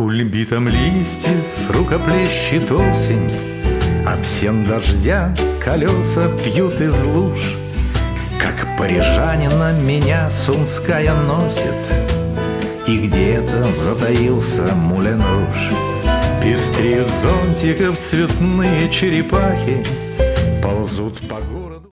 кульбитом листьев рукоплещет осень, об сен дождя колеса пьют из луж. Как парижанина меня Сумская носит, и где-то затаился Мулен Руж. Пестреют зонтиков цветные черепахи, ползут по городу.